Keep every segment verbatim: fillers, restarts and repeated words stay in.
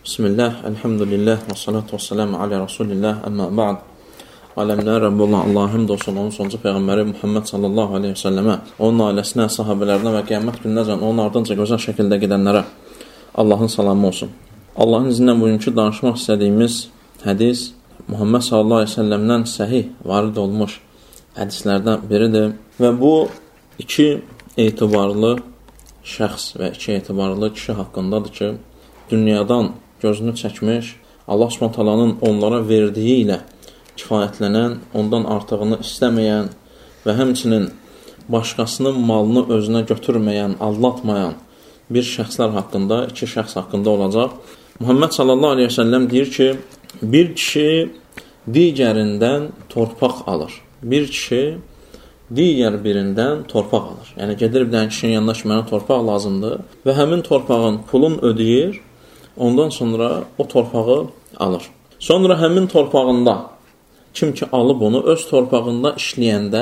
Bismillah, elhamdülillah, və salatu və salamu alə Rasulillah, əmmə ba'd. Aləmlər Rəbbi olan Allah'a həmd olsun, onun sonuncu Peyğəmbəri Muhammed sallallahu aleyhi və səlləmə, onun ailəsinə, sahabələrinə və qiyamət gününəcən onun ardınca gözəl şəkildə gedənlərə Allahın salamı olsun. Allahın izinlə bugünkü danışmaq istədiyimiz hədis Muhammed sallallahu aleyhi və səlləmdən səhih varid olmuş hədislərdən biridir və bu iki etibarlı şəxs və iki etibarlı kişi haqqındadır ki, dünyadan gözünü çəkmiş, Allah Subhanahu taalanın onlara verdiyi ilə kifayətlənən, ondan artığını istəməyən və həmçinin başqasının malını özünə götürməyən, aldatmayan bir şəxslər haqqında, iki şəxs haqqında olacaq. Muhammed sallallahu aleyhi ve sellem deyir ki, bir kişi digərindən torpaq alır. Bir kişi digər birindən torpaq alır. Yəni, gedir bir dənə kişinin yanında ki, mənə torpaq lazımdır və həmin torpağın pulun ödəyir, ondan sonra o torpağı alır. Sonra həmin torpağında, kim ki alıb onu, öz torpağında işləyəndə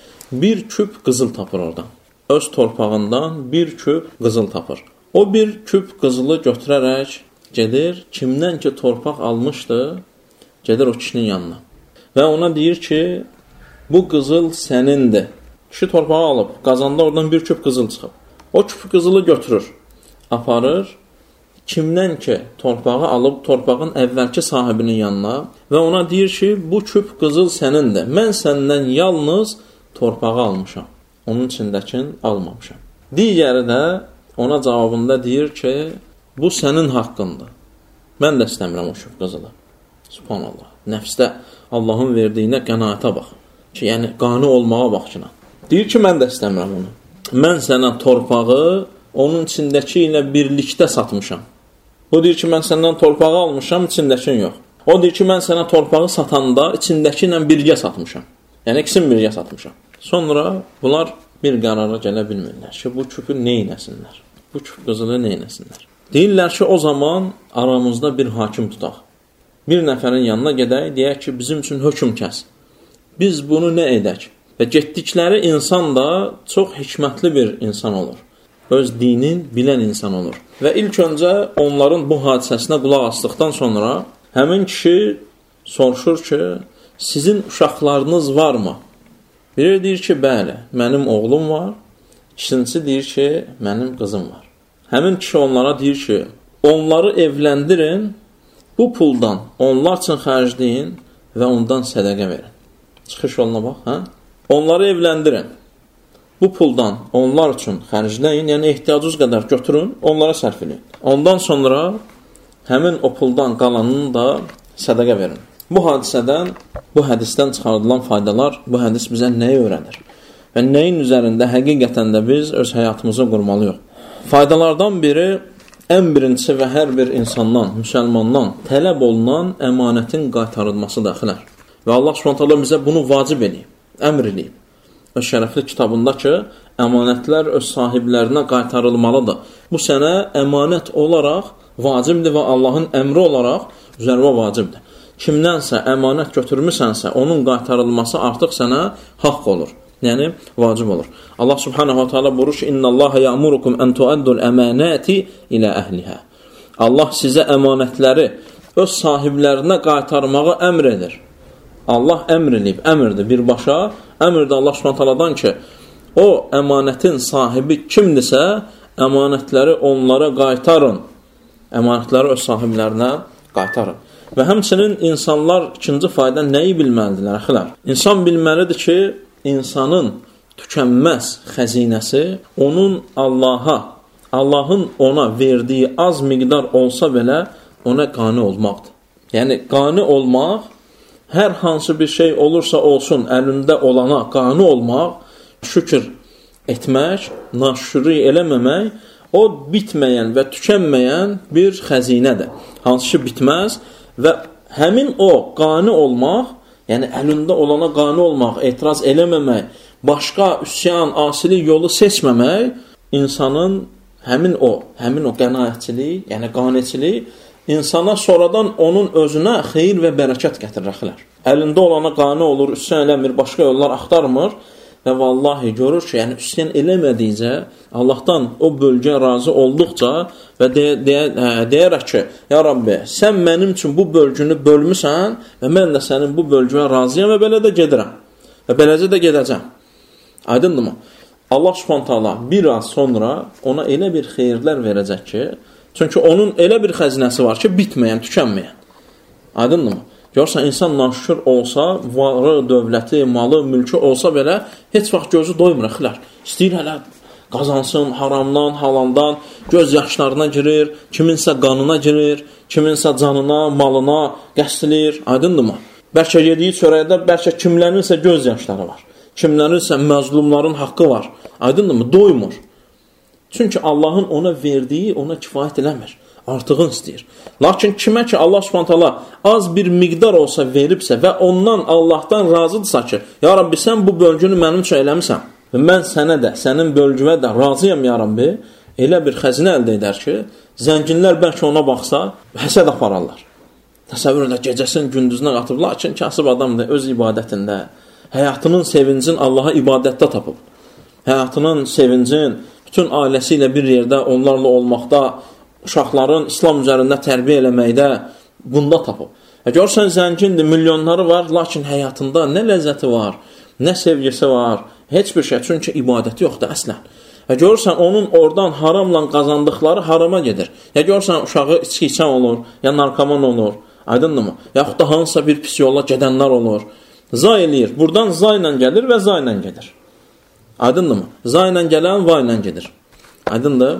bir küp qızıl tapır oradan. Öz torpağından bir küp qızıl tapır. O bir küp qızılı götürərək gedir, kimdən ki torpaq almışdı, gedir o kişinin yanına. Və ona deyir ki, bu qızıl sənindir. Kişi torpağı alıb, qazanda oradan bir küp qızıl çıxıb. O küp qızılı götürür, aparır, kimdən ki torpağı alıb torpağın əvvəlki sahibinin yanına və ona deyir ki, bu küp qızıl sənindir. Mən səndən yalnız torpağı almışam. Onun içindəkini almamışam. Digəri də ona cavabında deyir ki, bu sənin haqqındır. Mən də istəmirəm o küp qızılı. Subhanallah. Nəfsdə Allahın verdiyinə qənaətə bax. Ki, yəni qani olmağa bax ki. Deyir ki, mən də istəmirəm onu. Mən sənə torpağı onun içindəki ilə birlikdə satmışam. O deyir ki, mən səndən torpağı almışam, içindəkin yox. O deyir ki, mən sənə torpağı satanda içindəki ilə birgə satmışam. Yəni, ikisini birgə satmışam. Sonra bunlar bir qərara gələ bilmirlər ki, bu küpü neynəsinlər? Bu küp qızılı neynəsinlər? Deyirlər ki, o zaman aramızda bir hakim tutaq. Bir nəfərin yanına gedək, deyək ki, bizim üçün hökm kəs. Biz bunu nə edək? Və getdikləri insan da çox hikmətli bir insan olur. Öz dinin bilən insan olur. Və ilk öncə onların bu hadisəsinə qulaq asdıqdan sonra həmin kişi soruşur ki, sizin uşaqlarınız varmı? Biri deyir ki, bəli, mənim oğlum var. İkincisi deyir ki, mənim qızım var. Həmin kişi onlara deyir ki, onları evləndirin, bu puldan onlar üçün xərcləyin və ondan sədəqə verin. Çıxış yoluna bax, hə? Onları evləndirin. Bu puldan onlar üçün xərcləyin, yəni ehtiyacınız qədər götürün, onlara sərf edin. Ondan sonra həmin o puldan qalanını da sədəqə verin. Bu hadisədən, bu hədisdən çıxardılan faydalar, bu hədis bizə nəyi öyrənir? Və nəyin üzərində həqiqətən də biz öz həyatımızı qurmalıyıq? Faydalardan biri, ən birincisi və hər bir insandan, müsəlmandan tələb olunan əmanətin qaytarılması daxilə. Və Allah Subhanahu taala bizə bunu vacib edib, əmr edib. Öz şərəfli kitabında ki, əmanətlər öz sahiblərinə qaytarılmalıdır. Bu sənə əmanət olaraq vacibdir və Allahın əmri olaraq üzərinə vacibdir. Kimdənsə əmanət götürmüsənsə, onun qaytarılması artıq sənə haqq olur. Yəni, vacib olur. Allah Subhanahu taala buyurur ki, İnnallaha ya'murukum an tu'addul əmanəti ilə əhliha. Allah sizə əmanətləri öz sahiblərinə qaytarmağı əmr edir. Allah əmr edib, əmrdir birbaşa, əmrdir Allah Subhanahu taaladan ki, o əmanətin sahibi kimdirsə, əmanətləri onlara qaytarın. Əmanətləri öz sahiblərinə qaytarın. Və həmçinin insanlar ikinci fayda nəyi bilməlidirlər, əxilər? İnsan bilməlidir ki, insanın tükənməz xəzinəsi onun Allaha, Allahın ona verdiyi az miqdar olsa belə ona qani olmaqdır. Yəni, qani olmaq, hər hansı bir şey olursa olsun, əlində olana qani olmaq, şükür etmək, naşükürlük eləməmək, o bitməyən və tükənməyən bir xəzinədir. Hansı ki, bitməz və həmin o qani olmaq, yəni əlində olana qani olmaq, etiraz eləməmək, başqa üsyan, asilik yolu seçməmək, insanın həmin o, həmin o qənaətçilik, yəni qaniçilik, insana sonradan onun özünə xeyir və bərəkət gətirir. Əlində olana qani olur, üsyan eləmir, başqa yollar axtarmır. və vallahi görür ki, yəni üsyan eləmədikcə, Allahdan o bölgə razı olduqca və deyə, deyə, hə, deyərək ki, ya Rabbi, sən mənim üçün bu bölgünü bölmüsən və mən də sənin bu bölgüyə razıyam və belə də gedirəm və beləcə də gedəcəm. Aydındır mı? Allah Subhanahu taala bir az sonra ona elə bir xeyirlər verəcək ki, çünki onun elə bir xəzinəsi var ki, bitməyən, tükənməyən. Aydındır mı? Görürsən, insan naşükür olsa, varı, dövləti, malı, mülkü olsa belə, heç vaxt gözü doymur, xilər. İstəyir hələ qazansın, haramdan, halandan, göz yaşlarına girir, kiminsə qanına girir, kiminsə canına, malına qəsdilir, aydındırmı? Bəlkə yediyi çörəkdə, bəlkə kimlərinsə göz yaşları var, kimlərinsə məzlumların haqqı var, aydındırmı? Doymur. Çünki Allahın ona verdiyi ona kifayət eləmir. Artığını istəyir. Lakin kimə ki Allah Subhanahu taala az bir miqdar olsa veribsə və ondan Allahdan razıdırsa ki, ya Rabbi sən bu bölgünü mənim üçün eləmisən və mən sənə də, sənin bölgüvə də razıyam ya Rabbi, elə bir xəzinə əldə edər ki, zənginlər bəlkə ona baxsa, həsəd apararlar. Təsəvvür edə gecəsinin gündüzünə qatıb, lakin kasıb adamdır öz ibadətində, həyatının sevincin Allaha ibadətdə tapıb. Həyatının sevincin bütün ailəsi ilə bir yerdə onlarla olmaqda, uşaqların İslam üzərində tərbiyə eləməkdə bunda tapıb. E, görsən, zəngindir, milyonları var, lakin həyatında nə ləzzəti var, nə sevgisi var, heç bir şey, çünki ibadəti yoxdur əslən. E, görsən, onun oradan haramla qazandıqları harama gedir. Ya görsən, uşağı içki içən olur, ya narkoman olur, aydındır mı? Yaxud da hansısa bir pis yolla gedənlər olur. Zay eləyir, buradan zay ilə gəlir və zay ilə gedir. Aydındır mı? Zay ilə gələn vay ilə gedir. Aydındır?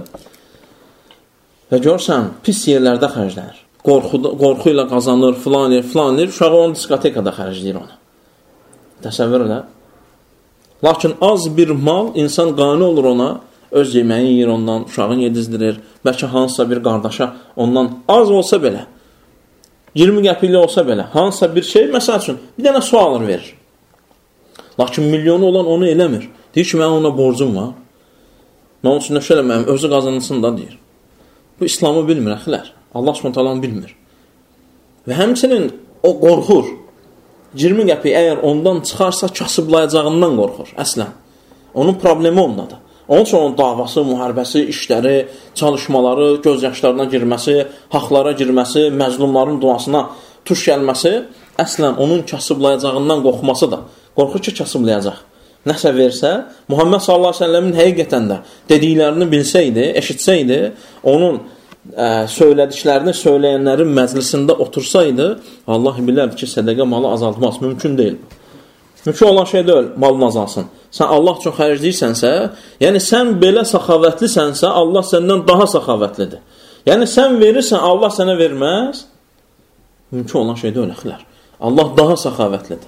Və görsən, pis yerlərdə xərclənir. Qorxu, qorxu ilə qazanır, filan yer, filan yer, uşağı onu diskotekada xərcləyir onu. Təsəvvür elə. Lakin az bir mal, insan qane olur ona, öz yeməyi yiyir ondan, uşağını yedizdirir, bəlkə hansısa bir qardaşa ondan az olsa belə, iyirmi qəpikli olsa belə, hansısa bir şey, məsəl üçün, bir dənə su alır verir. Lakin milyonu olan onu eləmir. Deyir ki, mən ona borcum var. Mən onun üçün nə şey eləməyəm, özü qazansın da deyir. Bu İslamı bilmir, əxilər. Allah Subhanahu taala bilmir. Və həmçinin o qorxur. iyirmi qəpik əgər ondan çıxarsa kasıblayacağından qorxur, əslən. Onun problemi ondadır. Onun üçün onun davası, müharibəsi, işləri, çalışmaları, göz yaşlarına girməsi, haqlara girməsi, məzlumların duasına tuş gəlməsi, əslən onun kasıblayacağından qorxması da. Qorxur ki, kasıblayacaq. Nəsə versə, Muhammed sallallahu əleyhi və səlləmin həqiqətən də dediklərini bilsəydi, eşitsəydi, onun ə, söylədiklərini söyləyənlərin məclisində otursaydı, Allah bilərdi ki, sədəqə malı azaltmaz. Mümkün deyil. Mümkün olan şey deyil, malın azalsın. Sən Allah üçün xərcləyirsənsə, yəni sən belə səxavətlisənsə, Allah səndən daha səxavətlidir. Yəni sən verirsən, Allah sənə verməz. Mümkün olan şey deyil, əxilər. Allah daha səxavətlidir.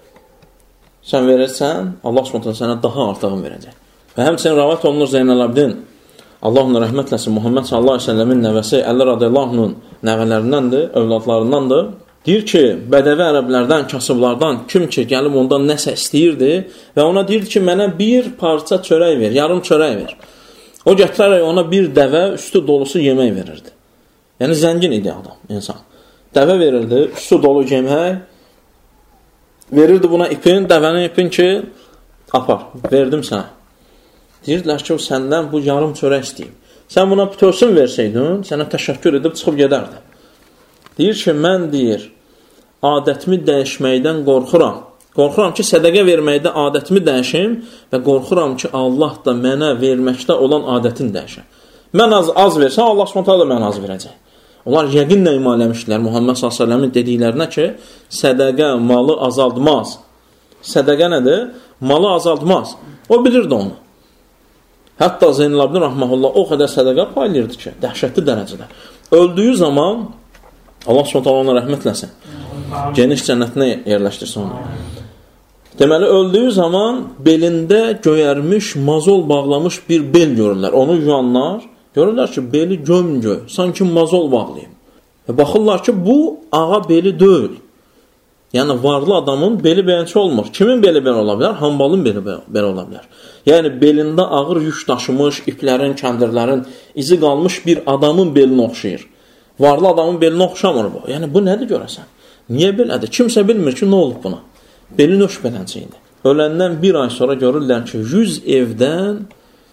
Sən verirsən, Allah Subhanahu sənə daha artığını verəcək. Və həmçinin rəvayət olunur Zeynəl-Abidin, Allah ona rəhmət eləsin, Muhammed sallallahu əleyhi və səlləmin nəvəsi Əli radiyallahu anhun nəvələrindəndir, övladlarındandır. Deyir ki, bədəvi ərəblərdən, kasıblardan kim ki gəlib ondan nəsə istəyirdi və ona deyirdi ki, mənə bir parça çörək ver, yarım çörək ver. O gətirərək ona bir dəvə üstü dolusu yemək verirdi. Yəni zəngin idi adam, insan. Dəvə verirdi, üstü dolu yemək, verirdi buna ipin, dəvənin ipin ki, apar, verdim sənə. Deyirdilər ki, o səndən bu yarım çörək istəyib. Sən buna bütörsün versəydin, sənə təşəkkür edib çıxıb gedərdi. Deyir ki, mən deyir, adətimi dəyişməkdən qorxuram. Qorxuram ki, sədəqə verməkdə adətimi dəyişim və qorxuram ki, Allah da mənə verməkdə olan adətin dəyişim. Mən az, az versən, Allah Subhanahu da mənə az verəcək. Onlar yəqinlə iman eləmişdilər Muhammed sallallahu əleyhi və səlləmin dediklərinə ki, sədəqə malı azaltmaz. Sədəqə nədir? Malı azaltmaz. O bilirdi onu. Hətta Zeynəl-Abidin rahmehullah o qədər sədəqə paylayırdı ki, dəhşətli dərəcədə. Öldüyü zaman Allah Subhanahu ona rəhmət eləsin. Geniş cənnətinə yerləşdirsin onu. Deməli, öldüyü zaman belində göyərmiş, mazol bağlamış bir bel görürlər. Onu yuyanlar, görürlər ki, beli gömgöy, sanki mazol bağlayıb. Və baxırlar ki, bu ağa beli deyil. Yəni, varlı adamın beli beləncə olmur. Kimin beli belə ola bilər? Hambalın beli belə ola bilər. Yəni, belində ağır yük daşımış, iplərin, kəndirlərin izi qalmış bir adamın belinə oxşayır. Varlı adamın belinə oxşamır bu. Yəni, bu nədir görəsən? Niyə belədir? Kimsə bilmir ki, nə olub buna? Beli nöş beləncə idi. öləndən bir ay sonra görürlər ki, yüz evdən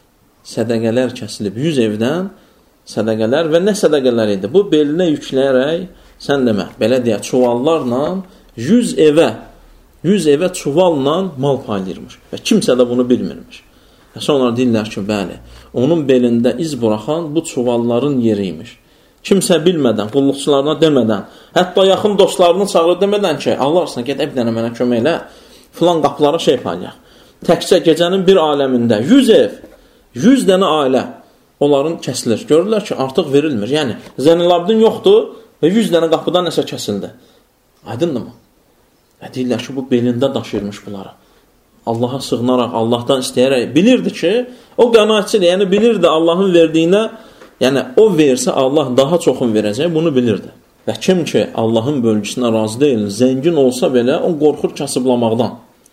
sədəqələr kəsilib. yüz evdən sədəqələr və nə sədəqələr idi? Bu, belinə yükləyərək, sən demə, belə deyək, çuvallarla yüz evə, yüz evə çuvalla mal paylayırmış. Və kimsə də bunu bilmirmiş. Və sonra deyirlər ki, bəli, onun belində iz buraxan bu çuvalların yeriymiş. Kimsə bilmədən, qulluqçularına demədən, hətta yaxın dostlarını çağırır demədən ki, Allah arsına, get bir dənə mənə kömək elə, filan qapılara şey paylayaq. Təkcə gecənin bir aləmində yüz ev, yüz dənə ailə onların kəsilir. Görürlər ki, artıq verilmir. Yəni, Zeynəlabdin yoxdur və yüz dənə qapıdan nəsə kəsildi. Aydındır mı? Və deyirlər ki, bu belində daşıyırmış bunları. Allaha sığınaraq, Allahdan istəyərək bilirdi ki, o qənaətçidir. Yəni, bilirdi Allahın verdiyinə, yəni, o versə Allah daha çoxun verəcək, bunu bilirdi. Və kim ki, Allahın bölgüsünə razı deyil, zəngin olsa belə, o qorxur kasıblamaqdan.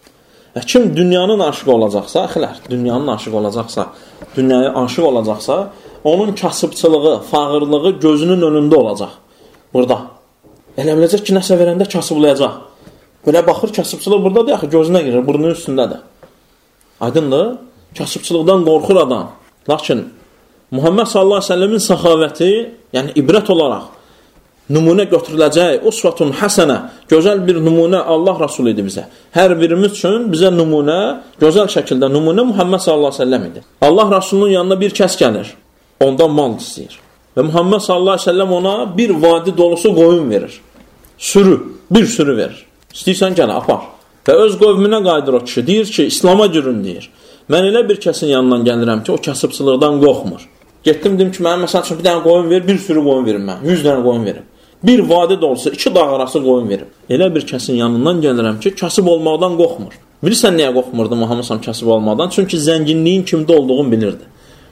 Və kim dünyanın aşığı olacaqsa, əxilər, dünyanın aşığı olacaqsa, dünyaya aşıq olacaqsa, onun kasıbçılığı, fağırlığı gözünün önündə olacaq. Burada. Elə biləcək ki, nəsə verəndə kasıblayacaq. Belə baxır, kasıbçılıq buradadır, yaxı gözünə girir, burnun üstündədir. Aydındır? Kasıbçılıqdan qorxur adam. Lakin, Muhammed sallallahu aleyhi ve sellemin səxavəti, yəni ibrət olaraq, nümunə götürüləcək, usvatun həsənə, gözəl bir nümunə Allah Rasulü idi bizə. Hər birimiz üçün bizə nümunə, gözəl şəkildə nümunə Muhammed sallallahu aleyhi ve sellem idi. Allah Rasulunun yanına bir kəs gəlir, ondan mal istəyir. Və Muhammed sallallahu aleyhi ve sellem ona bir vadi dolusu qoyun verir. Sürü, bir sürü verir. İstəyirsən gələ, apar. Və öz qövmünə qaydır o kişi, deyir ki, İslama girin, deyir. Mən elə bir kəsin yanından gəlirəm ki, o kasıbçılıqdan qorxmur. Getdim, dedim ki, mənə məsəl üçün bir dənə qoyun ver, bir sürü qoyun verim mən, yüz dənə qoyun verim. Bir vadi dolusu, iki dağ arası qoyun verim. Elə bir kəsin yanından gəlirəm ki, kasıb olmaqdan qorxmur. Bilirsən niyə qorxmurdu Muhammed sallallahu əleyhi və səlləm kasıb olmaqdan? Çünki zənginliyin kimdə olduğunu bilirdi.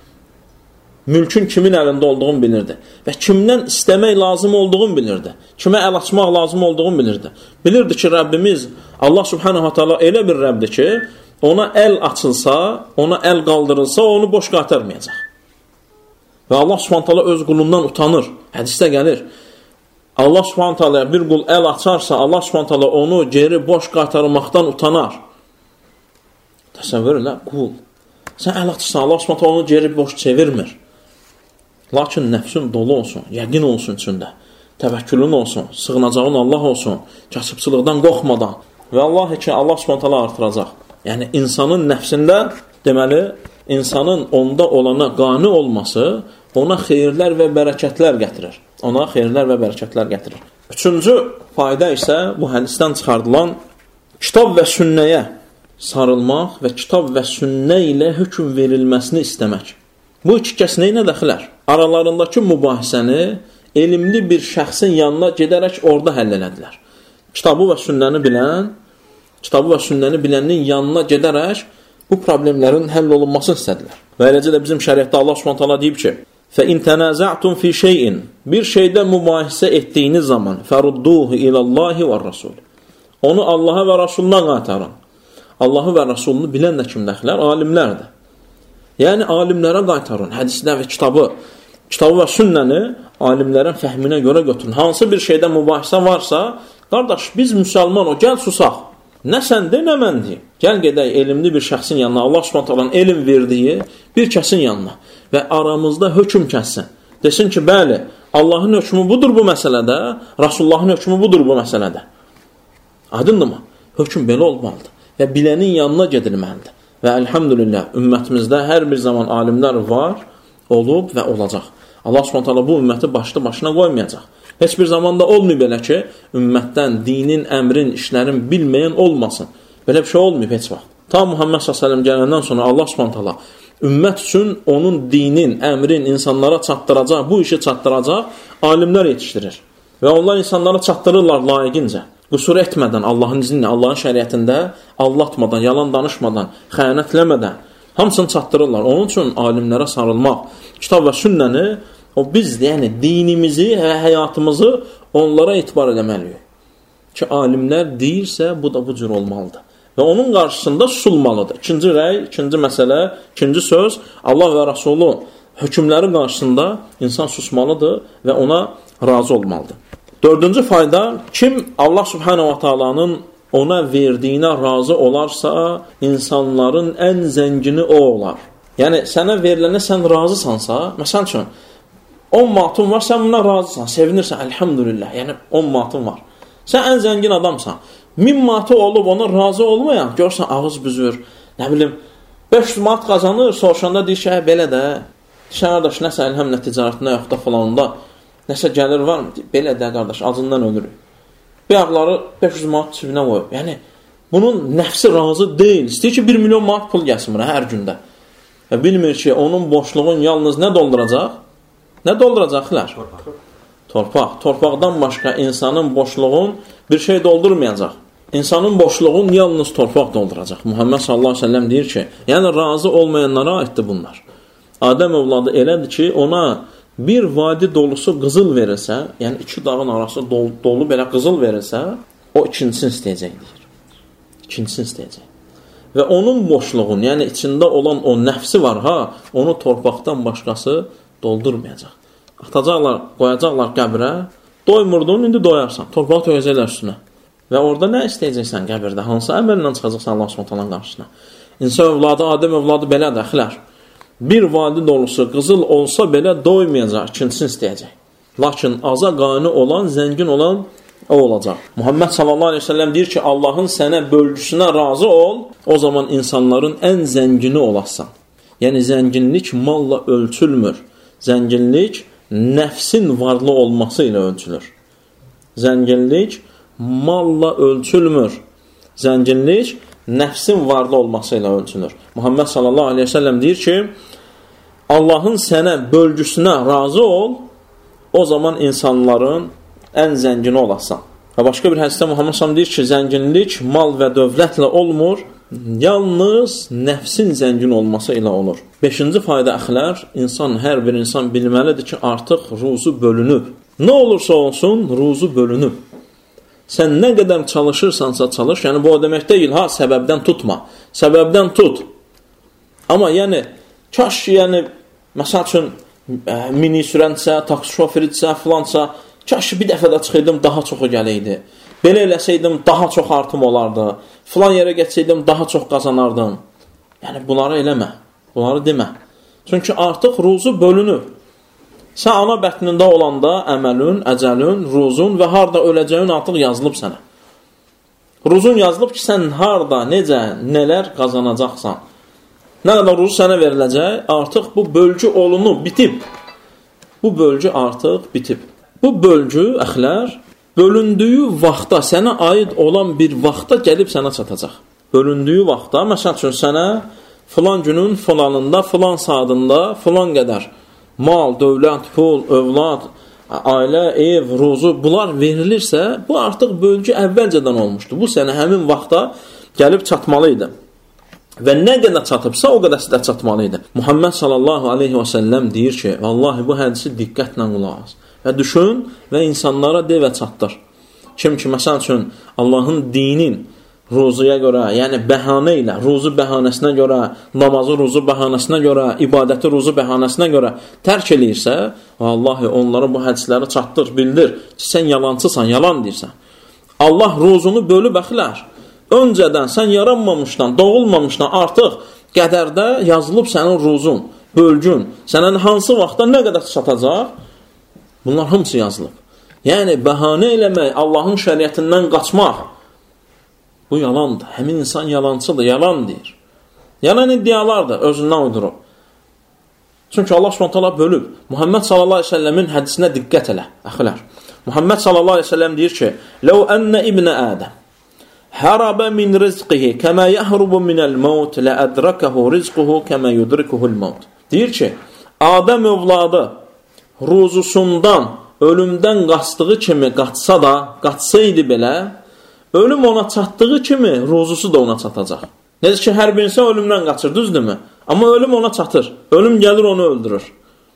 Mülkün kimin əlində olduğunu bilirdi. Və kimdən istəmək lazım olduğunu bilirdi. Kimə əl açmaq lazım olduğunu bilirdi. Bilirdi ki, Rəbbimiz, Allah subhanahu wa ta'ala elə bir Rəbdir ki, ona əl açılsa, ona əl qaldırılsa, onu boş qaytarmayacaq. Və Allah subhanahu wa ta'ala öz qulundan utanır. Hədisdə gəlir. Allah subhanahu wa ta'ala bir qul əl açarsa, Allah subhanahu wa ta'ala onu geri boş qaytarmaqdan utanar. Təsəvvür elə, qul. Sən əl açırsan, Allah subhanahu wa ta'ala onu geri boş çevirmir. Lakin nəfsin dolu olsun, yəqin olsun içində. Təvəkkülün olsun, sığınacağın Allah olsun, kasıbçılıqdan qorxmadan. Və Allah ki, Allah subhanahu wa ta'ala artıracaq. Yəni, insanın nəfsində, deməli, insanın onda olana qani olması ona xeyirlər və bərəkətlər gətirir. Ona xeyirlər və bərəkətlər gətirir. Üçüncü fayda isə bu hədisdən çıxardılan kitab və sünnəyə sarılmaq və kitab və sünnə ilə hökm verilməsini istəmək. Bu iki kəs neyinə dəxilər? Aralarındakı mübahisəni elmli bir şəxsin yanına gedərək orada həll elədilər. Kitabı və sünnəni bilən, kitabı və sünnəni bilənin yanına gedərək bu problemlərin həll olunmasını istədilər. Və eləcə də bizim şəriətdə Allah subhanahu ta'ala deyib ki, فَاِنْ تَنَازَعْتُمْ فِي شَيْءٍ Bir şeydə mübahisə etdiyiniz zaman فَرُدُّوهُ إِلَى اللّٰهِ وَالرَّسُولِ Onu Allaha və Rasuluna qaytarın. Allahı və Rasulunu bilən də kimdəkilər? Alimlərdir. Yəni, alimlərə qaytarın. Hədislər və kitabı, kitabı və sünnəni alimlərin fəhminə görə götürün. Hansı bir şeydə mübahisə varsa, qardaş, biz müsəlman o, gəl susaq. Nə sən de, nə mən deyim. Gəl gedək elmli bir şəxsin yanına, Allah subhanahu ta'ala elm verdiyi bir kəsin yanına və aramızda hökm kəssin. Desin ki, bəli, Allahın hökmü budur bu məsələdə, Rasulullahın hökmü budur bu məsələdə. Aydındır mı? Hökm belə olmalıdır və bilənin yanına gedilməlidir. Və əlhamdülillah, ümmətimizdə hər bir zaman alimlər var, olub və olacaq. Allah subhanahu ta'ala bu ümməti başlı başına qoymayacaq. Heç bir zamanda olmayıb belə ki, ümmətdən dinin, əmrin, işlərin bilməyən olmasın. Belə bir şey olmayıb heç vaxt. Ta Muhammed sallallahu əleyhi və səlləm gələndən sonra Allah subhanahu ta'ala ümmət üçün onun dinin, əmrin insanlara çatdıracaq, bu işi çatdıracaq alimlər yetişdirir. Və onlar insanlara çatdırırlar layiqincə. Qüsur etmədən, Allahın izinlə, Allahın şəriətində allatmadan, yalan danışmadan, xəyanətləmədən hamısını çatdırırlar. Onun üçün alimlərə sarılmaq, kitab və sünnəni, o biz yəni dinimizi və həyatımızı onlara etibar eləməliyik. Ki, alimlər deyirsə, bu da bu cür olmalıdır. Və onun qarşısında susulmalıdır. İkinci rəy, ikinci məsələ, ikinci söz, Allah və Rasulü hökmləri qarşısında insan susmalıdır və ona razı olmalıdır. Dördüncü fayda, kim Allah subhanahu wa ta'alanın ona verdiyinə razı olarsa, insanların ən zəngini o olar. Yəni, sənə verilənə sən razısansa, məsəl üçün, on manatın var, sən buna razısan, sevinirsən, əlhamdülillah, yəni on manatın var. Sən ən zəngin adamsan. min manatı olub ona razı olmayan, görsən ağız büzür, nə bilim, beş yüz manat qazanır, soruşanda deyir ki, hə, belə də, sən qardaş, nəsə əlhəmlə ticarətində, yoxud da falanında, nəsə gəlir varmı? Belə də, qardaş, acından ölürük. Bir ağları beş yüz manat çivinə qoyub. Yəni, bunun nəfsi razı deyil. İstəyir ki, bir milyon manat pul gəlsin buna hər gündə. Və bilmir ki, onun boşluğun yalnız nə dolduracaq? Nə dolduracaqlar? Torpaq. Torpaq. Torpaqdan başqa insanın boşluğun bir şey doldurmayacaq. İnsanın boşluğun yalnız torpaq dolduracaq. Muhammed sallallahu aleyhi ve sellem deyir ki, yəni razı olmayanlara aiddir bunlar. Adəm övladı elədir ki, ona bir vadi dolusu qızıl verirsə, yəni iki dağın arası dolu, dolu belə qızıl verirsə, o ikincisini istəyəcək deyir. İkincisini istəyəcək. Və onun boşluğun, yəni içində olan o nəfsi var, ha, onu torpaqdan başqası doldurmayacaq. Atacaqlar, qoyacaqlar qəbrə, doymurdun, indi doyarsan, torpağı tökəcəklər üstünə. Və orada nə istəyəcəksən qəbirdə? Hansı əməllə çıxacaqsan Allah Subhanahu qarşısına? İnsan övladı, Adəm övladı belədir, əxilər. Bir vadi dolusu qızıl olsa belə doymayacaq, ikincisini istəyəcək. Lakin aza qani olan, zəngin olan o olacaq. Muhammed sallallahu aleyhi ve sellem deyir ki, Allahın sənə bölgüsünə razı ol, o zaman insanların ən zəngini olasan. Yəni, zənginlik malla ölçülmür. Zənginlik nəfsin varlı olması ilə ölçülür. Zənginlik malla ölçülmür. Zənginlik nəfsin varlı olması ilə ölçülür. Muhammed sallallahu aleyhi ve sellem deyir ki, Allahın sənə bölgüsünə razı ol, o zaman insanların ən zəngini olasan. Və başqa bir hədisdə Muhammed sallallahu deyir ki, zənginlik mal və dövlətlə olmur, yalnız nəfsin zəngin olması ilə olur. Beşinci fayda əxlər, insan, hər bir insan bilməlidir ki, artıq ruzu bölünüb. Nə olursa olsun, ruzu bölünüb. Sən nə qədər çalışırsansa çalış, yəni bu o demək deyil, ha, səbəbdən tutma, səbəbdən tut. Amma yəni, kaş ki, yəni, məsəl üçün, ə, mini sürənsə, taksi şofiridirsə, filansa, kaş ki, bir dəfə də çıxıydım, daha çoxu gələydi. Belə eləsəydim, daha çox artım olardı. Filan yerə geçsəydim, daha çox qazanardım. Yəni, bunları eləmə, bunları demə. Çünki artıq ruzu bölünüb. Sən ana bətnində olanda əməlün, əcəlün, ruzun və harada öləcəyin artıq yazılıb sənə. Ruzun yazılıb ki, sən harada, necə, nələr qazanacaqsan. Nə qədər ruz sənə veriləcək, artıq bu bölgü olunub, bitib. Bu bölgü artıq bitib. Bu bölgü, əxlər, bölündüyü vaxta, sənə aid olan bir vaxta gəlib sənə çatacaq. Bölündüyü vaxta, məsəl üçün sənə filan günün filanında, filan saatında, filan qədər mal, dövlət, pul, övlad, ailə, ev, ruzu, bunlar verilirsə, bu artıq bölgü əvvəlcədən olmuşdur. Bu sənə həmin vaxta gəlib çatmalıydı. Və nə qədər çatıbsa, o qədəsi də çatmalıydı. Muhammed sallallahu aleyhi və səlləm deyir ki, vallahi bu hədisi diqqətlə qulaq as. Və düşün və insanlara de və çatdır. Kim ki, məsəl üçün, Allahın dinin ruzuya görə, yəni bəhanə ilə, ruzu bəhanəsinə görə, namazı ruzu bəhanəsinə görə, ibadəti ruzu bəhanəsinə görə tərk eləyirsə, vallahi onlara bu hədisləri çatdır, bildir ki, sən yalancısan, yalan deyirsən. Allah ruzunu bölüb əxilər. Öncədən sən yaranmamışdan, doğulmamışdan artıq qədərdə yazılıb sənin ruzun, bölgün, sənin hansı vaxtda nə qədər çatacaq, bunlar hamısı yazılıb. Yəni, bəhanə eləmək, Allahın şəriətindən qaçmaq, bu yalandır. Həmin insan yalancıdır, yalan deyir. Yalan iddialardır, özündən uydurub. Çünki Allah subhanahu taala bölüb. Muhammed sallallahu aleyhi ve sellemin hədisinə diqqət elə, əxilər. Muhammed sallallahu aleyhi ve sellem deyir ki, "Ləv ənə ibnə Ədəm haraba min rizqihi kəmə yəhrubu minəl maut ləədrakahu rizquhu kəmə yudrikuhul maut." Deyir ki, Adəm övladı ruzusundan, ölümdən qaçdığı kimi qaçsa da, qaçsaydı belə, ölüm ona çatdığı kimi ruzusu da ona çatacaq. Necə ki, hər bir insan ölümdən qaçır, düzdürmü? Amma ölüm ona çatır. Ölüm gəlir, onu öldürür.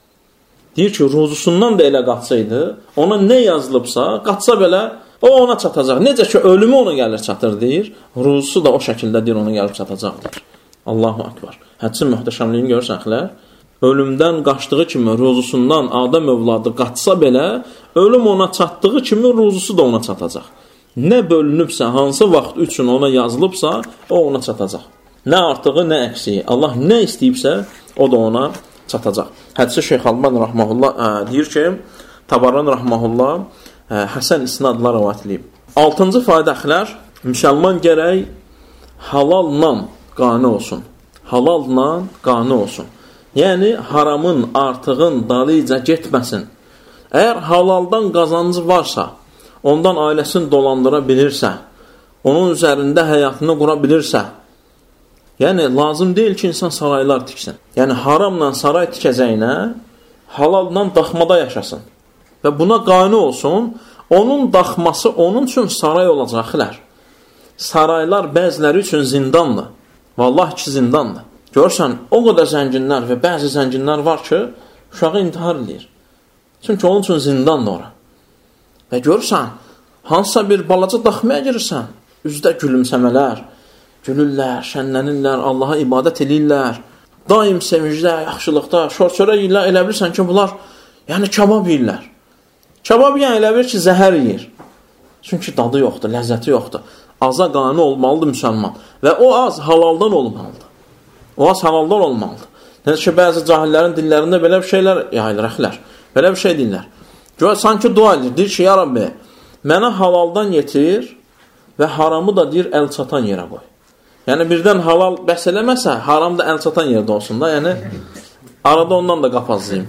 Deyir ki, ruzusundan da elə qaçsaydı, ona nə yazılıbsa, qaçsa belə, o ona çatacaq. Necə ki, ölümü ona gəlir, çatır, deyir. Ruzusu da o şəkildə deyir, ona gəlib çatacaq, deyir. Allahu akbar. Hədsin möhtəşəmliyini görürsən, xilər. Ölümdən qaçdığı kimi, ruzusundan Adəm övladı qaçsa belə, ölüm ona çatdığı kimi, ruzusu da ona çatacaq. nə bölünübsə, hansı vaxt üçün ona yazılıbsa, o ona çatacaq. Nə artığı, nə əksiyi. Allah nə istəyibsə, o da ona çatacaq. Hədisi Şeyx Albani Rahmanullah ə, deyir ki, Tabaran Rahmanullah ə, Həsən isnadla rəvat edib. Altıncı fayda əxlər, müsəlman gərək halalla qane olsun. Halalla qane olsun. Yəni, haramın, artığın dalıca getməsin. Əgər halaldan qazancı varsa, ondan ailəsini dolandıra bilirsə, onun üzərində həyatını qura bilirsə, yəni, lazım deyil ki, insan saraylar tiksin. Yəni, haramla saray tikəcəyinə, halalla daxmada yaşasın. Və buna qane olsun, onun daxması onun üçün saray olacaqlar. Saraylar bəziləri üçün zindandır. Vallahi ki, zindandır. Görürsən, o qədər zənginlər və bəzi zənginlər var ki, uşağı intihar edir. Çünki onun üçün zindandır ora. Və görürsən, hansısa bir balaca daxmaya girirsən, üzdə gülümsəmələr, gülürlər, şənlənirlər, Allaha ibadət edirlər, daim sevincdə, yaxşılıqda, şor-çörə yiyirlər, elə bilirsən ki, bunlar yəni kabab yiyirlər. Kabab yəni elə bilir ki, zəhər yiyir. Çünki dadı yoxdur, ləzzəti yoxdur. Aza qane olmalıdır müsəlman. Və o az halaldan olmalıdır. O az halaldan olmalıdır. Necə ki, bəzi cahillərin dillərində belə bir şeylər yayılır, əxlər. Belə bir şey deyirlər. Gör, sanki dua edir. Deyir ki, ya Rabbi, mənə halaldan yetir və haramı da deyir, əl çatan yerə qoy. Yəni, birdən halal bəs eləməsə, haram da əl çatan yerdə olsun da. Yəni, arada ondan da qapazlayayım.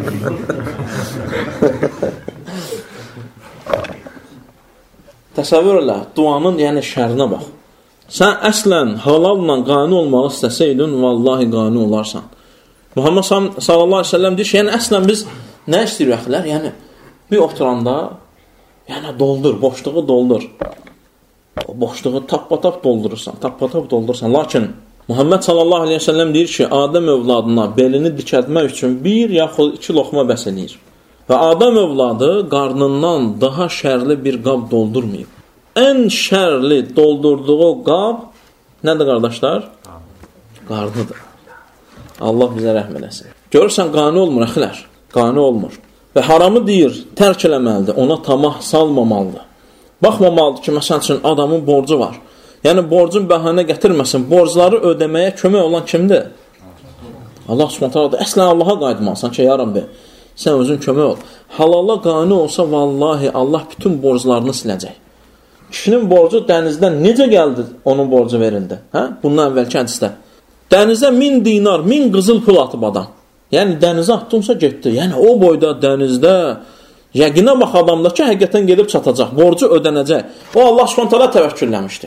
Təsəvvür elə, duanın yəni şərinə bax. Sən əslən halalla qane olmağı istəsəydin, vallahi qane olarsan. Muhammed sallallahu aleyhi ve sellem deyir ki, yəni əslən biz nə istəyirik əxilər? Yəni, bir oturanda, yəni doldur, boşluğu doldur. O boşluğu tappa-tap doldurursan, tappa-tap doldurursan. Lakin Muhammed sallallahu aleyhi ve sellem deyir ki, Adəm övladına belini dikəltmək üçün bir yaxud iki loxma bəs eləyir. Və Adəm övladı qarnından daha şərli bir qab doldurmayıb. Ən şərli doldurduğu qab nədir, qardaşlar? Qarnıdır. Allah bizə rəhm eləsin. Görürsən, qane olmur, əxilər. Qane olmur. Və haramı deyir, tərk eləməlidir, ona tamah salmamalıdır. Baxmamalıdır ki, məsəl üçün adamın borcu var. Yəni, borcun bəhanə gətirməsin, borcları ödəməyə kömək olan kimdir? Allah subhanət hala da, əslən Allaha qayıtmalısan ki, ya Rabbi, sən özün kömək ol. Halala qane olsa, vallahi Allah bütün borclarını siləcək. Kişinin borcu dənizdən necə gəldi, onun borcu verildi? Hə? Bundan əvvəlki hədisdə. Dənizə min dinar, min qızıl pul atıb adam. Yəni, dənizə atdımsa getdi. Yəni, o boyda dənizdə yəqinə bax adamda ki, həqiqətən gedib çatacaq, borcu ödənəcək. O, Allah subhanətələ təvəkkülləmişdi.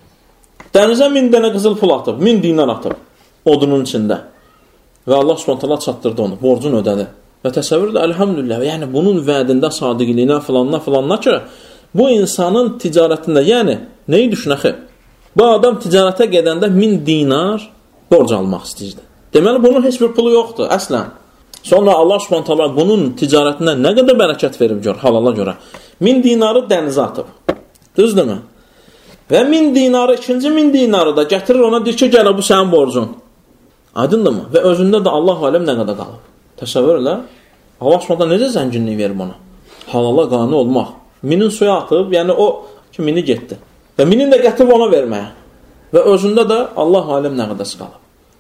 Dənizə min dənə qızıl pul atıb, min dinar atıb odunun içində. Və Allah subhanətələ çatdırdı onu, borcunu ödədi. Və təsəvvür də, əlhamdülillah, yəni bunun vədində sadiqliyinə, filanına, filanına ki, bu insanın ticarətində, yəni, neyi düşün əxi? Bu adam ticarətə gedəndə min dinar borc almaq istəyirdi. Deməli, bunun heç bir pulu yoxdur, əslən. Sonra Allah subhanət hala bunun ticarətində nə qədər bərəkət verib gör, halala görə. Min dinarı dənizə atıb. Düzdürmü? Və min dinarı, ikinci min dinarı da gətirir ona, deyir ki, gələ bu sənin borcun. Aydındır mı? Və özündə də Allah aləm nə qədər qalıb. Təsəvvür elə. Allah subhanət hala necə zənginlik verib ona? Halala qane olmaq. Minin suya atıb, yəni o ki, mini getdi. Və minin də gətirib ona verməyə. Və özündə də Allah aləm nə qədəsi qalıb.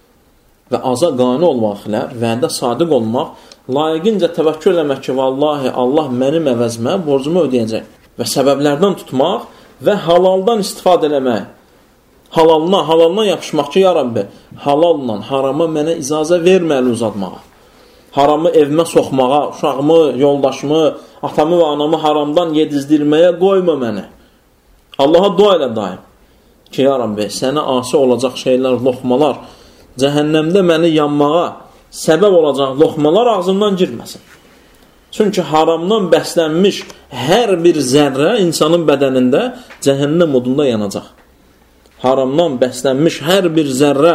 Və aza qane olmaq ilə, vədə sadiq olmaq, layiqincə təvəkkül eləmək ki, vallahi Allah mənim əvəzmə borcumu ödəyəcək. Və səbəblərdən tutmaq və halaldan istifadə eləmək. Halalına, halalına yapışmaq ki, ya Rabbi, halalla harama mənə icazə verməli uzatmağa. Haramı evimə soxmağa, uşağımı, yoldaşımı, atamı və anamı haramdan yedizdirməyə qoyma məni. Allaha dua elə daim. Ki, ya Rabbi, sənə asi olacaq şeylər, loxmalar, cəhənnəmdə məni yanmağa səbəb olacaq loxmalar ağzımdan girməsin. Çünki haramdan bəslənmiş hər bir zərrə insanın bədənində cəhənnəm odunda yanacaq. Haramdan bəslənmiş hər bir zərrə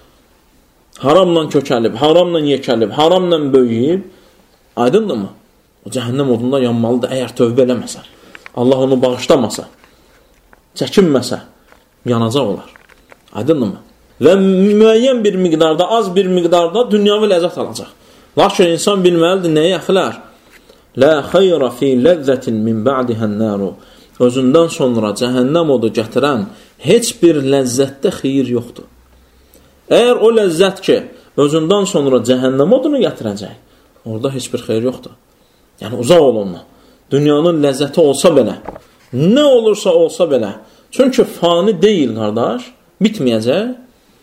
haramla kökəlib, haramla yekəlib, haramla böyüyüb, aydındır mı? O cəhənnəm odunda yanmalıdır, əgər tövbə eləməsə, Allah onu bağışlamasa, çəkinməsə, yanacaq olar. Aydındır mı? Və müəyyən bir miqdarda, az bir miqdarda dünyavi ləzzət alacaq. Lakin insan bilməlidir, nəyə əxilər? Lə xeyra fi ləzzətin min ba'dihən nəru. özündən sonra cəhənnəm odu gətirən heç bir ləzzətdə xeyir yoxdur. Əgər o ləzzət ki, özündən sonra cəhənnəm odunu gətirəcək, orada heç bir xeyir yoxdur. Yəni, uzaq ol ondan. Dünyanın ləzzəti olsa belə, nə olursa olsa belə, çünki fani deyil, qardaş, bitməyəcək.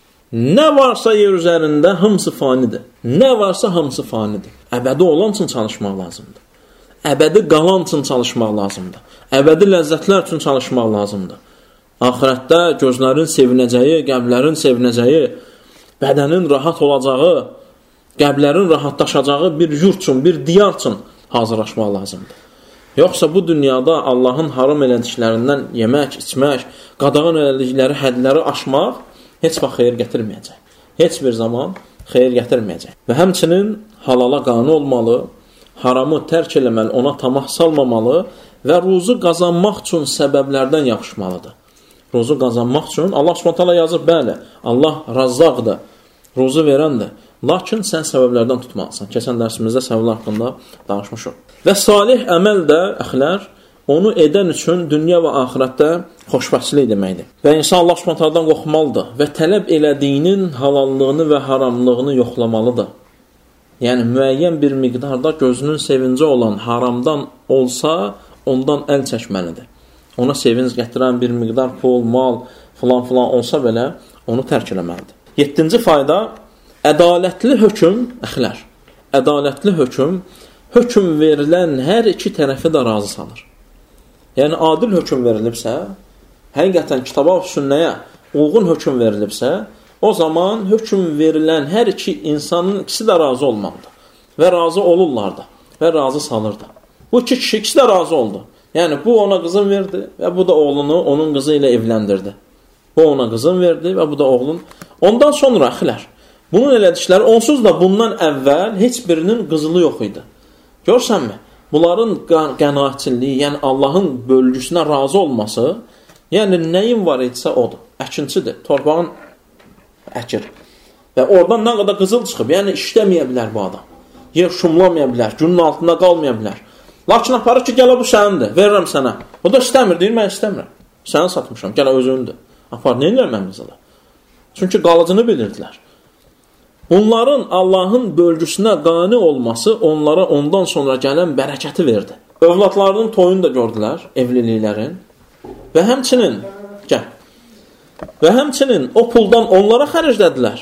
Nə varsa yer üzərində hamısı fanidir. Nə varsa hamısı fanidir. Əbədi olan üçün çalışmaq lazımdır. Əbədi qalan üçün çalışmaq lazımdır. Əbədi ləzzətlər üçün çalışmaq lazımdır. Axirətdə gözlərin sevinəcəyi, qəlblərin sevinəcəyi, bədənin rahat olacağı, qəlblərin rahatlaşacağı bir yurt üçün, bir diyar üçün hazırlaşmaq lazımdır. Yoxsa bu dünyada Allahın haram elədiklərindən yemək, içmək, qadağan elədikləri hədləri aşmaq heç vaxt xeyir gətirməyəcək. Heç bir zaman xeyir gətirməyəcək. Və həmçinin halala qane olmalı, haramı tərk eləməli, ona tamah salmamalı və ruzu qazanmaq üçün səbəblərdən yapışmalıdır. Ruzu qazanmaq üçün Allah Subhanahu taala yazır, bəli, Allah Razzaqdır, ruzu verəndir. Lakin sən səbəblərdən tutmalısan. Keçən dərsimizdə səbəblər haqqında danışmışıq. Və salih əməl də, əxlər, onu edən üçün dünya və axirətdə xoşbəxtçilik deməkdir. Və insan Allah Subhanahu taala'dan qorxmalıdır və tələb elədiyinin halallığını və haramlığını yoxlamalıdır. Yəni, müəyyən bir miqdarda gözünün sevinci olan haramdan olsa, ondan əl çəkməlidir. Ona sevinç gətirən bir miqdar pul, mal, filan filan olsa belə, onu tərk eləməlidir. Yeddinci fayda, ədalətli hökm, əxlər, ədalətli hökm, hökm verilən hər iki tərəfi də razı salır. Yəni, adil hökm verilibsə, həqiqətən kitaba və sünnəyə uyğun hökm verilibsə, o zaman hökm verilən hər iki insanın ikisi də razı olmalıdır. Və razı olurlar da. Və razı salır da. Bu iki kişi ikisi də razı oldu. Yəni, bu ona qızın verdi və bu da oğlunu onun qızı ilə evləndirdi. Bu ona qızın verdi və bu da oğlun. Ondan sonra, əxilər, bunun elədikləri, onsuz da bundan əvvəl heç birinin qızılı yox idi. Görsənmi? Bunların qənaətçiliyi, yəni Allahın bölgüsünə razı olması, yəni nəyin var etsə odur. Əkinçidir, torpağın əkir. Və oradan nə qədər qızıl çıxıb, yəni işləməyə bilər bu adam. Yer şumlamaya bilər, günün altında qalmaya bilər. Lakin aparır ki, gələ bu sənindir, verirəm sənə. O da istəmir, deyir, mən istəmirəm. Səni satmışam, gələ özündür. Apar, nə edirəm mən qızılı? Çünki qalıcını bilirdilər. Bunların Allahın bölgüsünə qane olması onlara ondan sonra gələn bərəkəti verdi. Övladlarının toyunu da gördülər, evliliklərin. Və həmçinin, gəl, və həmçinin o puldan onlara xərclədilər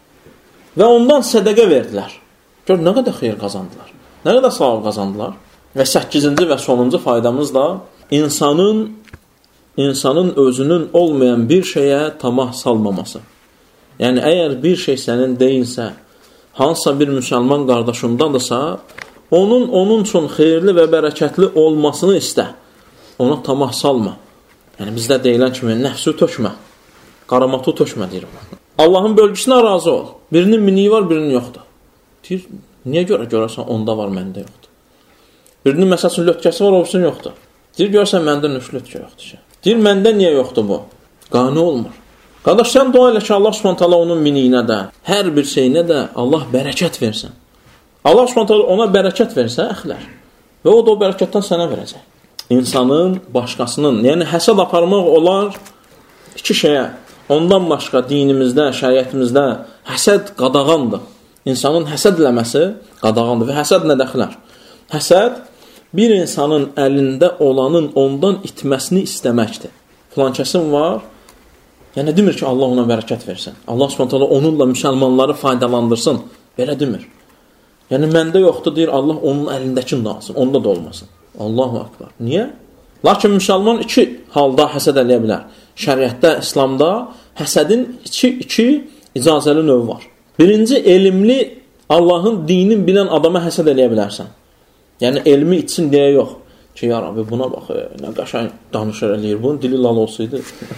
və ondan sədəqə verdilər. Gör, nə qədər xeyir qazandılar, nə qədər savab qazandılar. Və səkkizinci və sonuncu faydamız da insanın, insanın özünün olmayan bir şeyə tamah salmaması. Yəni, əgər bir şey sənin deyilsə, hansısa bir müsəlman qardaşındadırsa, onun, onun üçün xeyirli və bərəkətli olmasını istə. Ona tamah salma. Yəni, bizdə deyilən kimi, nəfsi tökmə, qaramatı tökmə deyir. Allahın bölgüsünə razı ol. Birinin miniyi var, birinin yoxdur. Deyir, niyə görə görərsən, onda var, məndə yoxdur. Birinin məsəl üçün lötkəsi var, olsun yoxdur. Deyir, görsən, məndə nüş lötkə yoxdur. Deyir, məndə niyə yoxdur bu? Qani olmur. Qardaş, sən dua elə ki, Allah Subhanahu taala onun miniyinə də, hər bir şeyinə də Allah bərəkət versin. Allah Subhanahu taala ona bərəkət versə, əxlər, və o da o bərəkətdən sənə verəcək. İnsanın, başqasının, yəni həsəd aparmaq olar iki şeyə. Ondan başqa dinimizdə, şəriətimizdə həsəd qadağandır. İnsanın həsəd eləməsi qadağandır və həsəd nə dəxlər? Həsəd bir insanın əlində olanın ondan itməsini istəməkdir. Filan kəsim var, yəni demir ki, Allah ona bərəkət versin. Allah Subhanahu taala onunla müsəlmanları faydalandırsın. Belə demir. Yəni məndə yoxdur, deyir, Allah onun əlindəkini də alsın, onda da olmasın. Allahu akbar. Niyə? Lakin müsəlman iki halda həsəd eləyə bilər. Şəriətdə, İslamda həsədin iki, iki icazəli növü var. Birinci, elmli, Allahın dinin bilən adama həsəd eləyə bilərsən. Yəni elmi içsin deyə yox. Ki, ya Rabbi, buna bax, e, nə qəşəng danışır eləyir, bunun dili lal olsaydı.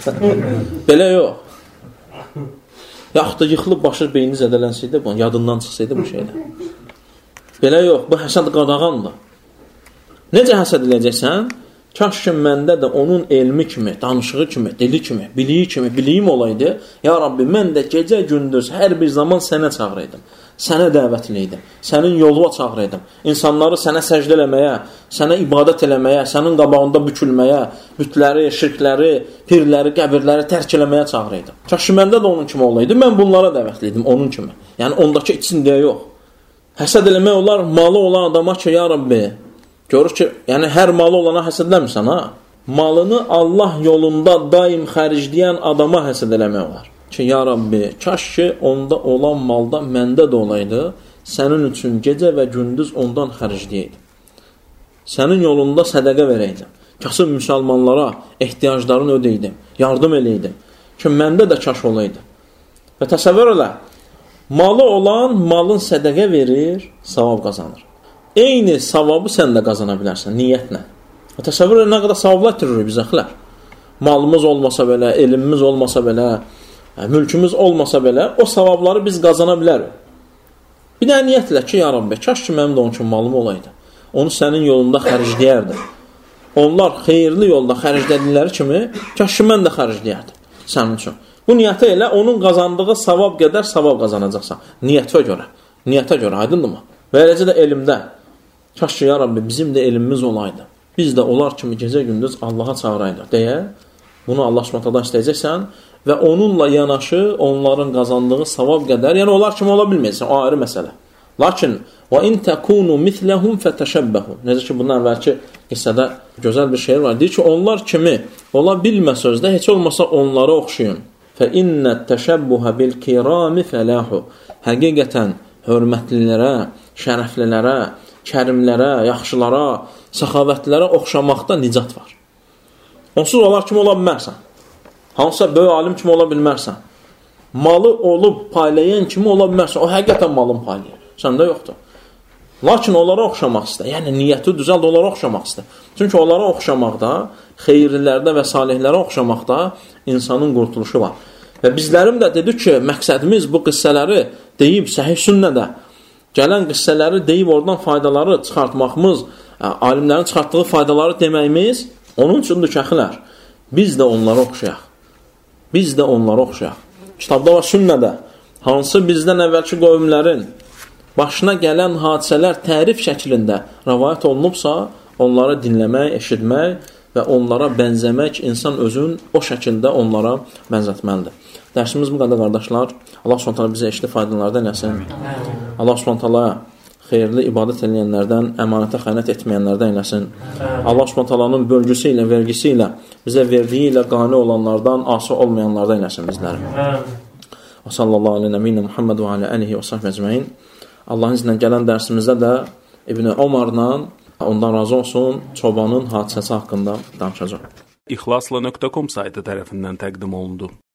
Belə yox. Yaxud da yıxılıb başı, beyni zədələnsəydi, bunun yadından çıxsaydı bu şeylə. Belə yox, bu həsəd qadağandır. Necə həsəd eləyəcəksən? Kaş ki məndə də onun elmi kimi, danışığı kimi, dili kimi, biliyi kimi, biliyim olaydı. Ya Rabbi, mən də gecə gündüz hər bir zaman sənə çağıraydım. Sənə dəvətliydim. Sənin yoluna çağıraydım. İnsanları sənə səcdə eləməyə, sənə ibadət eləməyə, sənin qabağında bükülməyə, bütləri, şirkləri, pirləri, qəbirləri tərk eləməyə çağıraydım. Kaş ki məndə də onun kimi olaydı. Mən bunlara dəvətliydim onun kimi. Yəni ondakı içsin deyə yox. Həsəd eləmək olar malı olan adama ki, ya Rabbi, görür ki, yəni hər malı olana həsədləmirsən, ha? Malını Allah yolunda daim xərcləyən adama həsəd eləmək olar. Ki, ya Rabbi, kaş ki onda olan malda məndə də olaydı, sənin üçün gecə və gündüz ondan xərcləyəydim. Sənin yolunda sədəqə verəydim. Kasıb müsəlmanlara ehtiyaclarını ödəydim, yardım eləydim. Ki, məndə də kaş olaydı. Və təsəvvür elə, malı olan malın sədəqə verir, savab qazanır. Eyni savabı sən də qazana bilərsən, niyyətlə. Və təsəvvür elə, nə qədər savablar itirir biz əxlər. Malımız olmasa belə, elmimiz olmasa belə, mülkümüz olmasa belə, o savabları biz qazana bilərik. Bir də niyyətlə ki, ya Rabbi, kaş ki mənim də onun üçün malım olaydı. Onu sənin yolunda xərcləyərdim. Onlar xeyirli yolda xərclədikləri kimi, kaş ki mən də xərcləyərdim sənin üçün. Bu niyyətə elə, onun qazandığı savab qədər savab qazanacaqsan. Niyyətə görə, niyyətə görə, aydındırmı? Və eləcə də elmdə, kaş ki, ya Rabbi, bizim də elmimiz olaydı. Biz də onlar kimi gecə-gündüz Allaha çağıraydı deyə, bunu Allah Subhanahu istəyəcəksən və onunla yanaşı onların qazandığı savab qədər, yəni onlar kimi ola bilməyəcəksən, o ayrı məsələ. Lakin və in takunu mislahum fatashbahu. Necə ki bundan əvvəlki qissədə gözəl bir şeir var. Deyir ki, onlar kimi ola bilmə sözdə heç olmasa onlara oxşayın. Fə innət təşəbbuhə bil kirami fəlahu. Həqiqətən hörmətlilərə, şərəflilərə, kərimlərə, yaxşılara, səxavətlilərə oxşamaqda nicat var. Onsuz onlar kimi ola bilmərsən. Hansısa böyük alim kimi ola bilmərsən. Malı olub paylayan kimi ola bilmərsən. O həqiqətən malın paylayır. Səndə yoxdur. Lakin onlara oxşamaq istə. Yəni niyyəti düzəld, onlara oxşamaq istə. Çünki onlara oxşamaqda, xeyirlilərdə və salihlərə oxşamaqda insanın qurtuluşu var. Və bizlərim də dedik ki, məqsədimiz bu qissələri deyib səhih sünnədə gələn qissələri deyib oradan faydaları çıxartmağımız, alimlərin çıxartdığı faydaları deməyimiz onun üçündür ki, əxilər, biz də onlara oxşayaq. Biz də onlara oxşayaq. Kitabda var sünnədə, hansı bizdən əvvəlki qövmlərin başına gələn hadisələr tərif şəklində rəvayət olunubsa, onları dinləmək, eşitmək və onlara bənzəmək, insan özün o şəkildə onlara bənzətməlidir. Dərsimiz bu qədər, qardaşlar. Allah Subhanahu taala bizə eşli faydalardan eləsin. Allah Subhanahu taala xeyirli ibadət edənlərdən, əmanətə xəyanət etməyənlərdən eləsin. Allah Subhanahu taalanın bölgüsü ilə, vergisi ilə, bizə verdiyi ilə qane olanlardan, asi olmayanlardan eləsin bizləri. Və sallallahu aleyhi və nəbiyyina Muhammed və alə əlihi və sahbə əcməin. Allahın iznən gələn dərsimizdə də İbn Ömarla, ondan razı olsun, çobanın hadisəsi haqqında danışacaq. İxlasla nöqtə com saytı tərəfindən təqdim olundu.